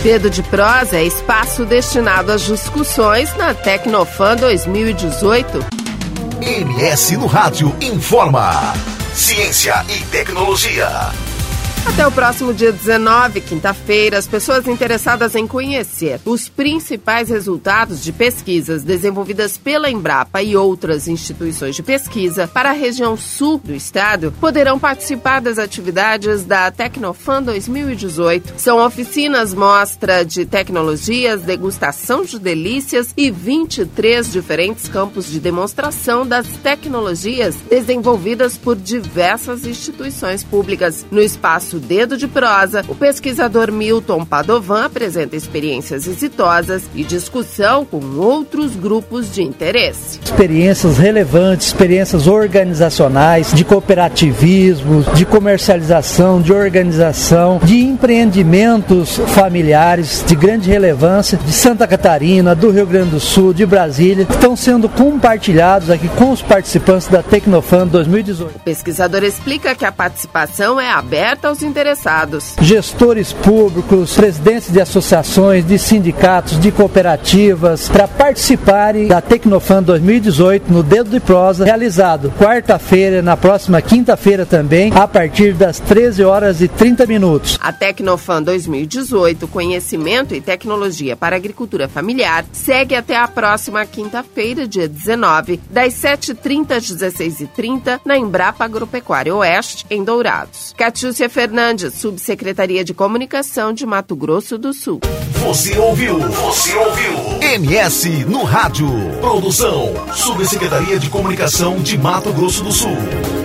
Dedo de Prosa é espaço destinado às discussões na Tecnofan 2018. MS no Rádio informa. Ciência e tecnologia. Até o próximo dia 19, quinta-feira, as pessoas interessadas em conhecer os principais resultados de pesquisas desenvolvidas pela Embrapa e outras instituições de pesquisa para a região sul do estado poderão participar das atividades da Tecnofan 2018. São oficinas, mostra de tecnologias, degustação de delícias e 23 diferentes campos de demonstração das tecnologias desenvolvidas por diversas instituições públicas. No espaço Dedo de Prosa, o pesquisador Milton Padovan apresenta experiências exitosas e discussão com outros grupos de interesse. Experiências relevantes, experiências organizacionais, de cooperativismo, de comercialização, de organização, de empreendimentos familiares de grande relevância de Santa Catarina, do Rio Grande do Sul, de Brasília, que estão sendo compartilhados aqui com os participantes da Tecnofan 2018. O pesquisador explica que a participação é aberta aos interessados. Gestores públicos, presidentes de associações, de sindicatos, de cooperativas, para participarem da Tecnofan 2018 no Dedo de Prosa, realizado quarta-feira, na próxima quinta-feira também, a partir das 13h30. A Tecnofan 2018, Conhecimento e Tecnologia para a Agricultura Familiar, segue até a próxima quinta-feira, dia 19, das 7h30 às 16h30, na Embrapa Agropecuária Oeste, em Dourados. Catiúcia Fernandes, Subsecretaria de Comunicação de Mato Grosso do Sul. Você ouviu MS no Rádio. Produção, Subsecretaria de Comunicação de Mato Grosso do Sul.